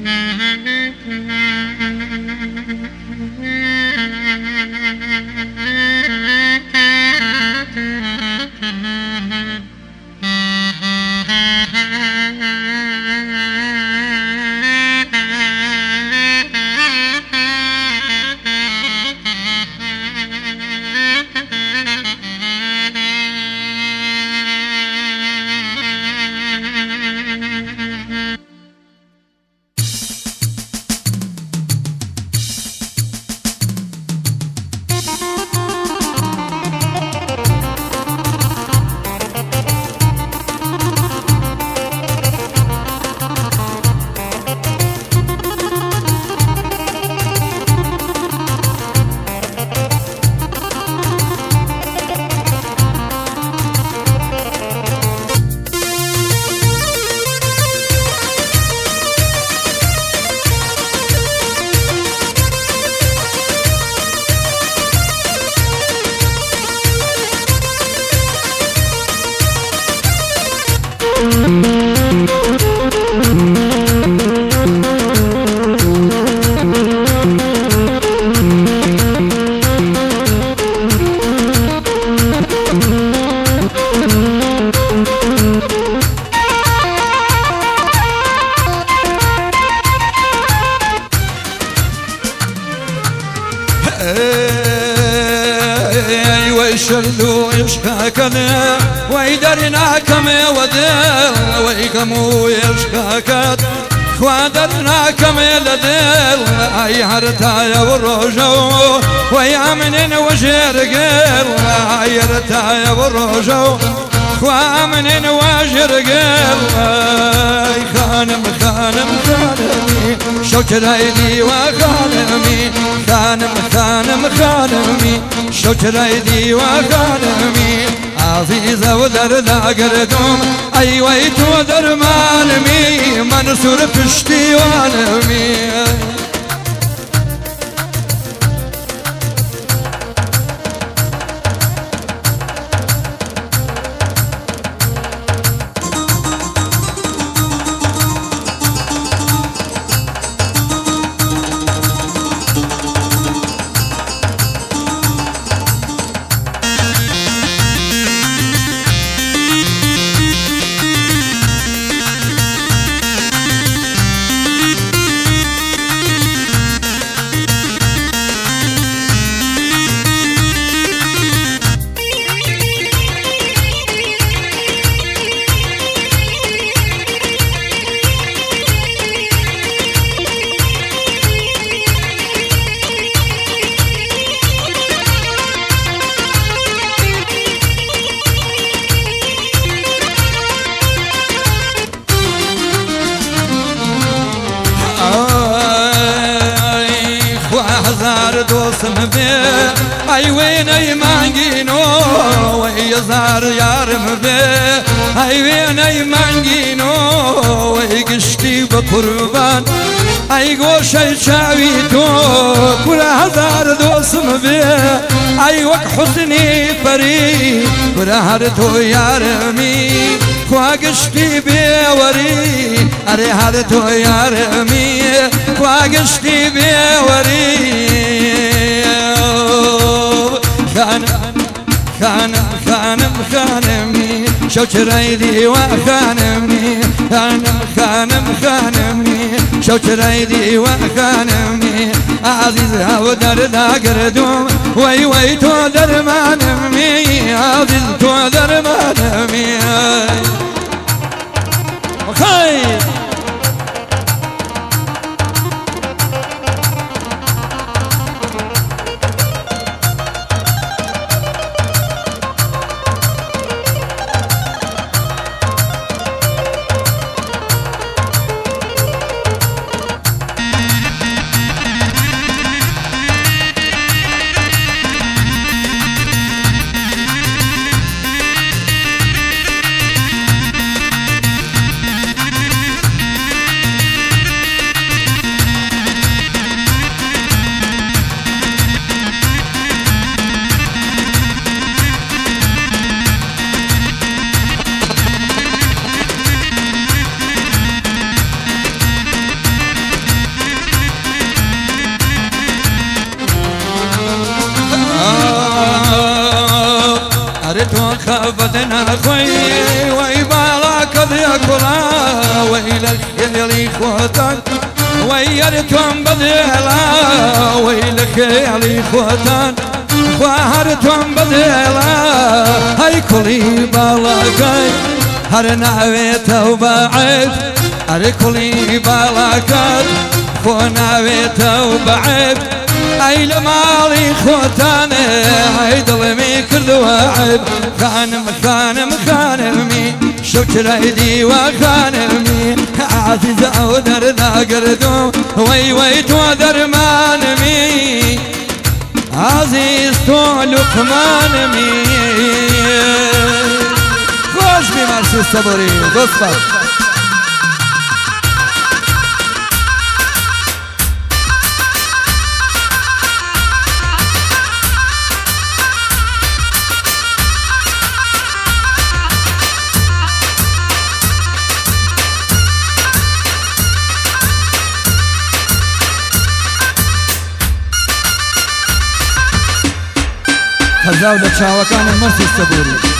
ويشلو يشكاكنا ويدرنا كم ودل ويكمو يشكاكت وادرنا كم لدل اي هرتا يا والرجو ويامن وجرقل اي هرتا يا والرجو وامن وجرقل خانم خانم خانمي شوك رايدي وخانمي خانم خانم خانمي شوك رايدي وخانمي عزيزة ودردا قردوم اي ويتو درمانمي منصور فشتي وانمي هزار دوسم بي اي وين اي مانجينو ويزار يارم بي اي وين اي مانجينو ويقشتي بقربان اي قوشي شاويتو كل هزار دوسم بي اي وك حسني فري كل هرتو يارمي واقشتي بيوري اري هرتو يارمي واقشتي بيوري خانمي شوك رايدي وخانمي خانمي شوك رايدي وخانمي عزيزها ودردا قردوم وي تو درمانمي عزيز تو درمانمي وخير خفتنا خوي ويبالا كذي كلا ويلك يلي خوتان ويرتم بديلا ويلك يلي خوتان وهرتم بديلا هاي كلي بالاكاي هرنا بيته بعد هاي كلي بالاكاي خونا بيته بعد اي لمالي خوتاني هاي ظلمي كل وعب خانمي شوك رايدي وخانمي عزيز او دردا قردوم وي تو مانمي عزيز تو لقمانمي خوش بي مرسي الصبري بصفر هزاو لە چاوەکانم مەرسی سەبووری